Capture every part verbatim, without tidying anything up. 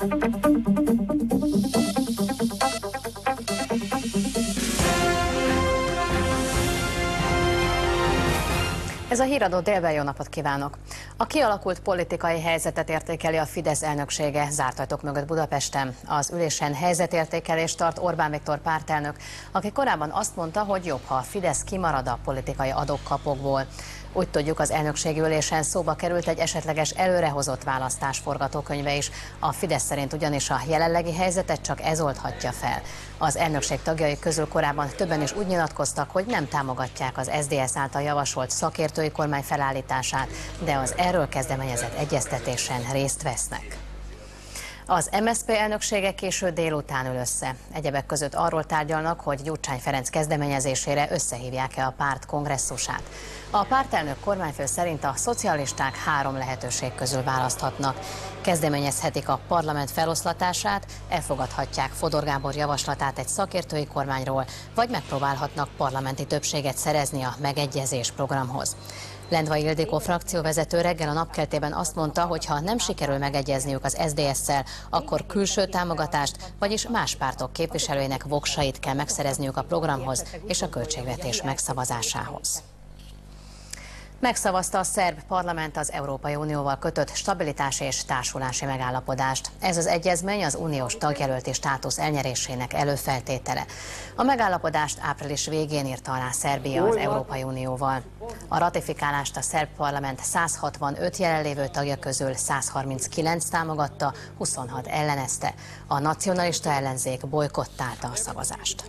Ez a híradó délben, jó napot kívánok! A kialakult politikai helyzetet értékeli a Fidesz elnöksége zárt ajtók mögött Budapesten. Az ülésen helyzetértékelést tart Orbán Viktor pártelnök, aki korábban azt mondta, hogy jobb, ha a Fidesz kimarad a politikai adok-kapokból. Úgy tudjuk, az elnökségi ülésen szóba került egy esetleges előrehozott választás forgatókönyve is. A Fidesz szerint ugyanis a jelenlegi helyzetet csak ez oldhatja fel. Az elnökség tagjai közül korábban többen is úgy nyilatkoztak, hogy nem támogatják az es zé es által javasolt szakértői kormány felállítását, de az erről kezdeményezett egyeztetésen részt vesznek. Az em es zé pé elnöksége késő délután ül össze. Egyebek között arról tárgyalnak, hogy Gyurcsány Ferenc kezdeményezésére összehívják-e a párt kongresszusát. A pártelnök kormányfő szerint a szocialisták három lehetőség közül választhatnak. Kezdeményezhetik a parlament feloszlatását, elfogadhatják Fodor Gábor javaslatát egy szakértői kormányról, vagy megpróbálhatnak parlamenti többséget szerezni a megegyezés programhoz. Lendvai Ildikó frakcióvezető reggel a Napkeltében azt mondta, hogy ha nem sikerül megegyezniük az es zé es-szel, akkor külső támogatást, vagyis más pártok képviselőinek voksait kell megszerezniük a programhoz és a költségvetés megszavazásához. Megszavazta a szerb parlament az Európai Unióval kötött stabilitási és társulási megállapodást. Ez az egyezmény az uniós tagjelölti státusz elnyerésének előfeltétele. A megállapodást április végén írta alá Szerbia az Európai Unióval. A ratifikálást a szerb parlament száz hatvanöt jelenlévő tagja közül száz harminckilenc támogatta, huszonhat ellenezte. A nacionalista ellenzék bojkottálta a szavazást.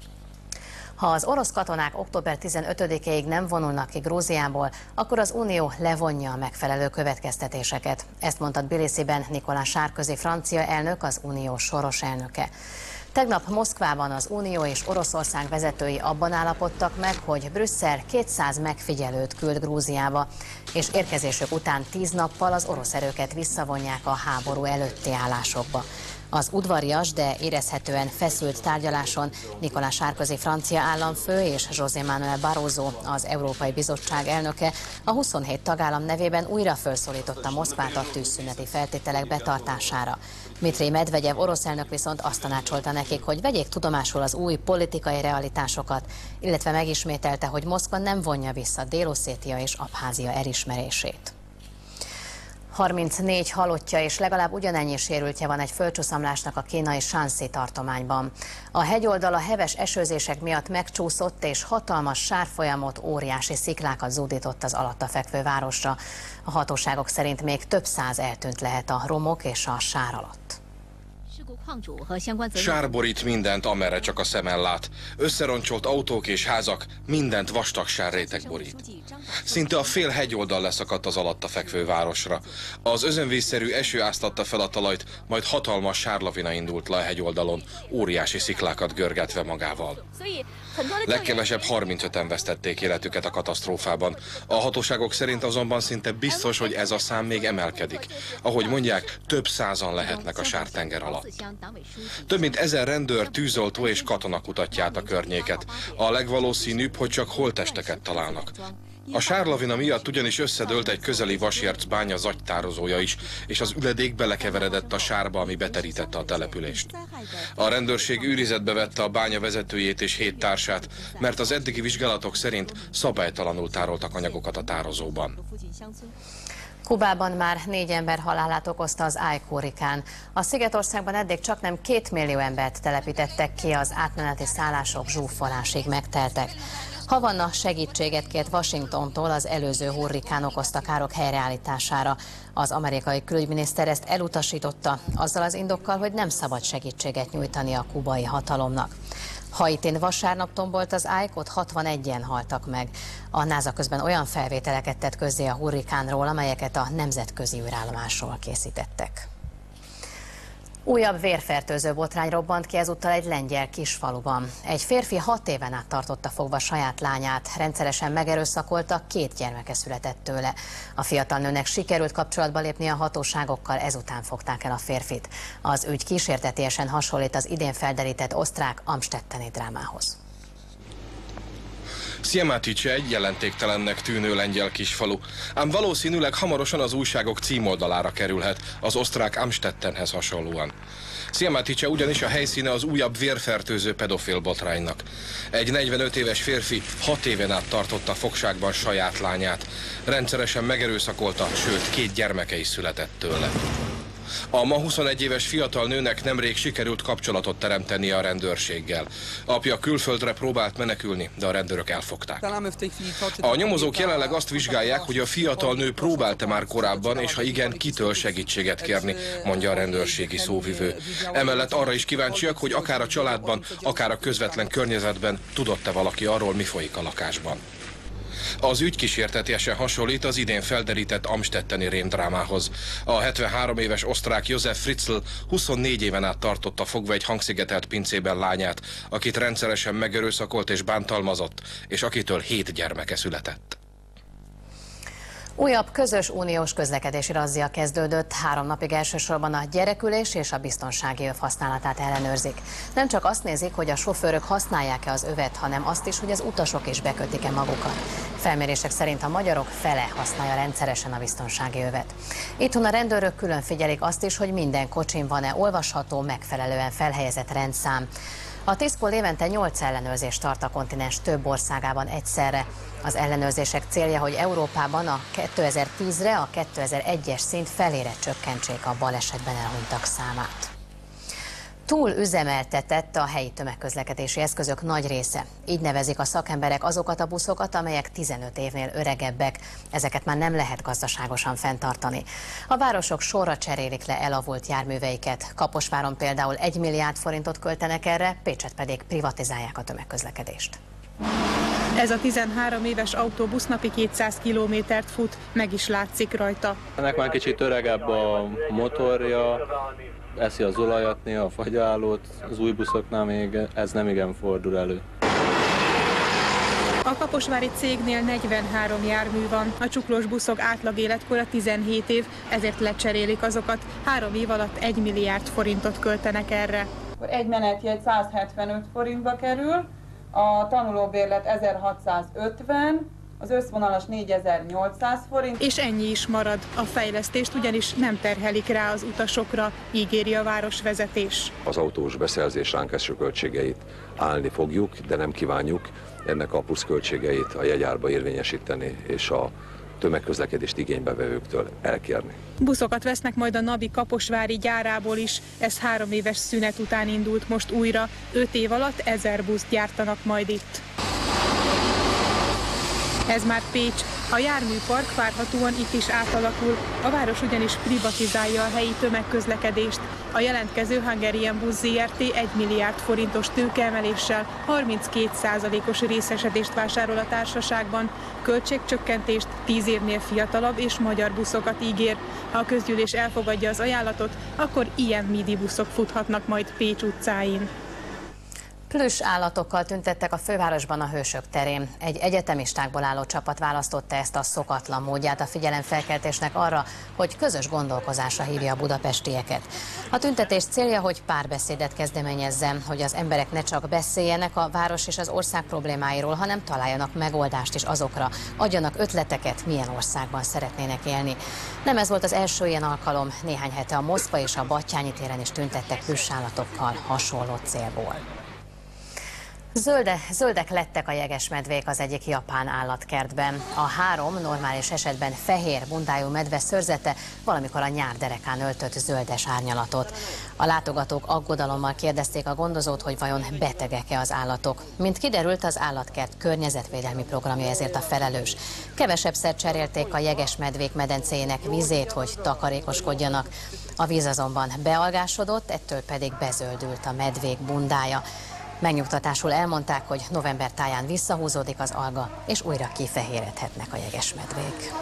Ha az orosz katonák október tizenötödikéig nem vonulnak ki Grúziából, akkor az Unió levonja a megfelelő következtetéseket. Ezt mondta Tbilisiben Nicolas Sarkozy francia elnök, az Unió soros elnöke. Tegnap Moszkvában az Unió és Oroszország vezetői abban állapodtak meg, hogy Brüsszel kétszáz megfigyelőt küld Grúziába, és érkezésük után tíz nappal az orosz erőket visszavonják a háború előtti állásokba. Az udvarias, de érezhetően feszült tárgyaláson Nicolas Sarkozy francia államfő és José Manuel Barroso, az Európai Bizottság elnöke a huszonhét tagállam nevében újra felszólította Moszkvát a tűzszüneti feltételek betartására. Dmitry Medvegyev orosz elnök viszont azt tanácsolta nekik, hogy vegyék tudomásul az új politikai realitásokat, illetve megismételte, hogy Moszkva nem vonja vissza Dél-Oszétia és Abházia elismerését. harmincnégy halottja és legalább ugyanennyi sérültje van egy földcsúszamlásnak a kínai Shanxi tartományban. A hegyoldal a heves esőzések miatt megcsúszott, és hatalmas sárfolyamot, óriási sziklákat zúdított az alatta fekvő városra. A hatóságok szerint még több száz eltűnt lehet a romok és a sár alatt. Sár borít mindent, amerre csak a szemen lát. Összeroncsolt autók és házak, mindent vastag sárréteg borít. Szinte a fél hegyoldal leszakadt az alatta fekvő városra. Az özönvízszerű eső áztatta fel a talajt, majd hatalmas sárlavina indult le a hegyoldalon, óriási sziklákat görgetve magával. Legkevesebb harmincöten vesztették életüket a katasztrófában. A hatóságok szerint azonban szinte biztos, hogy ez a szám még emelkedik. Ahogy mondják, több százan lehetnek a sártenger alatt. Több mint ezer rendőr, tűzoltó és katona kutatja át a környéket. A legvalószínűbb, hogy csak holttesteket találnak. A sárlavina miatt ugyanis összedőlt egy közeli vasérc bánya zagytározója is, és az üledék belekeveredett a sárba, ami beterítette a települést. A rendőrség őrizetbe vette a bánya vezetőjét és hét társát, mert az eddigi vizsgálatok szerint szabálytalanul tároltak anyagokat a tározóban. Kubában már négy ember halálát okozta az Aik-hurrikán. A Szigetországban eddig csaknem két millió embert telepítettek ki, az átmeneti szállások zsúfolásig megteltek. Havanna segítséget kért Washingtontól az előző hurrikán okozta károk helyreállítására. Az amerikai külügyminiszter ezt elutasította, azzal az indokkal, hogy nem szabad segítséget nyújtani a kubai hatalomnak. Haitin vasárnap tombolt az Aik, ott hatvanegyen haltak meg. A NASA közben olyan felvételeket tett közzé a hurrikánról, amelyeket a nemzetközi űrállomásról készítettek. Újabb vérfertőző botrány robbant ki ezúttal egy lengyel kisfaluban. Egy férfi hat éven át tartotta fogva saját lányát, rendszeresen megerőszakolta, két gyermeke született tőle. A fiatal nőnek sikerült kapcsolatba lépni a hatóságokkal, ezután fogták el a férfit. Az ügy kísértetiesen hasonlít az idén felderített osztrák amstetteni drámához. Siematice egy jelentéktelennek tűnő lengyel kisfalu, ám valószínűleg hamarosan az újságok címoldalára kerülhet, az osztrák Amstettenhez hasonlóan. Siematice ugyanis a helyszíne az újabb vérfertőző pedofil botránynak. Egy negyvenöt éves férfi hat éven át tartotta fogságban saját lányát. Rendszeresen megerőszakolta, sőt két gyermeke is született tőle. A ma huszonegy éves fiatal nőnek nemrég sikerült kapcsolatot teremtenie a rendőrséggel. Apja külföldre próbált menekülni, de a rendőrök elfogták. A nyomozók jelenleg azt vizsgálják, hogy a fiatal nő próbálta már korábban, és ha igen, kitől segítséget kérni, mondja a rendőrségi szóvivő. Emellett arra is kíváncsiak, hogy akár a családban, akár a közvetlen környezetben tudott-e valaki arról, mi folyik a lakásban. Az ügy kísértetiesen hasonlít az idén felderített amstetteni rémdrámához. A hetvenhárom éves osztrák Josef Fritzl huszonnégy éven át tartotta fogva egy hangszigetelt pincében lányát, akit rendszeresen megerőszakolt és bántalmazott, és akitől hét gyermeke született. Újabb közös uniós közlekedési razzia kezdődött, három napig elsősorban a gyerekülés és a biztonsági öv használatát ellenőrzik. Nem csak azt nézik, hogy a sofőrök használják-e az övet, hanem azt is, hogy az utasok is bekötik-e magukat. Felmérések szerint a magyarok fele használja rendszeresen a biztonsági övet. Itthon a rendőrök külön figyelik azt is, hogy minden kocsin van-e olvasható, megfelelően felhelyezett rendszám. A Tiszpol évente nyolc ellenőrzést tart a kontinens több országában egyszerre. Az ellenőrzések célja, hogy Európában a kétezer-tízre a kétezer-egyes szint felére csökkentsék a balesetben elhunytak számát. Túl üzemeltetett a helyi tömegközlekedési eszközök nagy része. Így nevezik a szakemberek azokat a buszokat, amelyek tizenöt évnél öregebbek. Ezeket már nem lehet gazdaságosan fenntartani. A városok sorra cserélik le elavult járműveiket. Kaposváron például egy milliárd forintot költenek erre, Pécset pedig privatizálják a tömegközlekedést. Ez a tizenhárom éves autóbusz napi kétszáz kilométert fut, meg is látszik rajta. Ennek már kicsit öregebb a motorja, eszi az olajat, néha a fagyálót, az új buszoknál még ez nem igen fordul elő. A kaposvári cégnél negyvenhárom jármű van, a csuklós buszok átlag életkora tizenhét év, ezért lecserélik azokat. Három év alatt egy milliárd forintot költenek erre. Egy menetjegy száz hetvenöt forintba kerül, a tanulóbérlet ezerhatszázötven, az összvonalas négyezer-nyolcszáz forint. És ennyi is marad. A fejlesztést ugyanis nem terhelik rá az utasokra, ígéri a városvezetés. Az autós beszerzés ránk eső költségeit állni fogjuk, de nem kívánjuk ennek a pluszköltségeit a jegyárba érvényesíteni és a tömegközlekedést igénybevevőktől elkérni. Buszokat vesznek majd a Navi kaposvári gyárából is. Ez három éves szünet után indult most újra. Öt év alatt ezer buszt gyártanak majd itt. Ez már Pécs. A járműpark várhatóan itt is átalakul. A város ugyanis privatizálja a helyi tömegközlekedést. A jelentkező Hungarian Bus zé er té egy milliárd forintos tőkeemeléssel harminckét százalékos részesedést vásárol a társaságban. Költségcsökkentést, tíz évnél fiatalabb és magyar buszokat ígér. Ha a közgyűlés elfogadja az ajánlatot, akkor ilyen midi buszok futhatnak majd Pécs utcáin. Plüss állatokkal tüntettek a fővárosban a Hősök terén. Egy egyetemistákból álló csapat választotta ezt a szokatlan módját a figyelemfelkeltésnek arra, hogy közös gondolkozásra hívja a budapestieket. A tüntetés célja, hogy párbeszédet kezdeményezzen, hogy az emberek ne csak beszéljenek a város és az ország problémáiról, hanem találjanak megoldást is azokra, adjanak ötleteket, milyen országban szeretnének élni. Nem ez volt az első ilyen alkalom, néhány hete a Moszkva és a Battyányi téren is tüntettek plüss állatokkal hasonló célból. Zölde, zöldek lettek a jegesmedvék az egyik japán állatkertben. A három normális esetben fehér bundájú medve szőrzete valamikor a nyár derekán öltött zöldes árnyalatot. A látogatók aggodalommal kérdezték a gondozót, hogy vajon betegek-e az állatok. Mint kiderült, az állatkert környezetvédelmi programja ezért a felelős. Kevesebbszer cserélték a jegesmedvék medencéjének vizét, hogy takarékoskodjanak. A víz azonban bealgásodott, ettől pedig bezöldült a medvék bundája. Megnyugtatásul elmondták, hogy november táján visszahúzódik az alga, és újra kifehéredhetnek a jegesmedvék.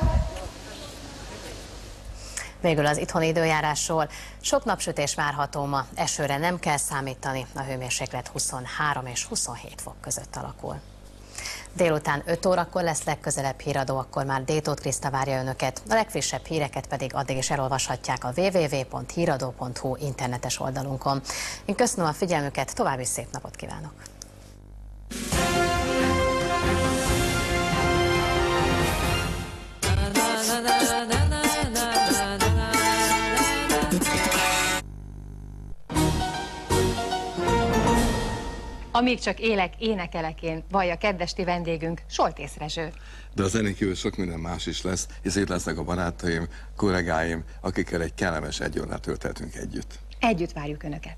Végül az itthoni időjárásról. Sok napsütés várható ma, esőre nem kell számítani, a hőmérséklet huszonhárom és huszonhét fok között alakul. Délután öt órakor lesz legközelebb híradó, akkor már Détóth Kriszta várja önöket. A legfrissebb híreket pedig addig is elolvashatják a double-u double-u double-u pont híradó pont hu internetes oldalunkon. Én köszönöm a figyelmüket, további szép napot kívánok! Amíg csak élek, énekelek én, vallja kedvesti vendégünk, Soltész Rezső. De a zenén kívül sok minden más is lesz, és itt lesznek a barátaim, kollégáim, akikkel egy kellemes egy órát tölthetünk együtt. Együtt várjuk Önöket.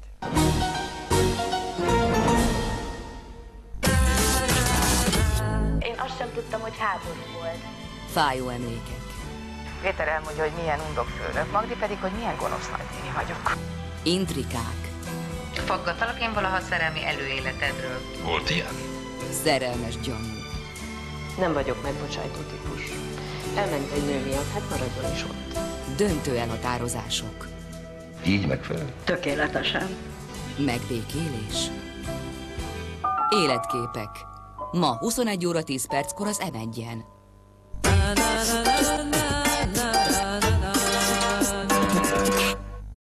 Én azt sem tudtam, hogy háború volt. Fájó emlékek. Péter elmondja, hogy milyen undokfőnök, Magdi pedig, hogy milyen gonosz nagynéni vagyok. Intrikák. Faggatalak én valaha szerelmi előéletedről. Volt ilyen? Szerelmes gyanú. Nem vagyok megbocsájtó típus. Elment egy nő miatt, hát maradjon is ott. Döntő elhatározások. Így megfelel? Tökéletesen. Megbékélés. Életképek. Ma huszonegy óra tíz perckor az em egyen.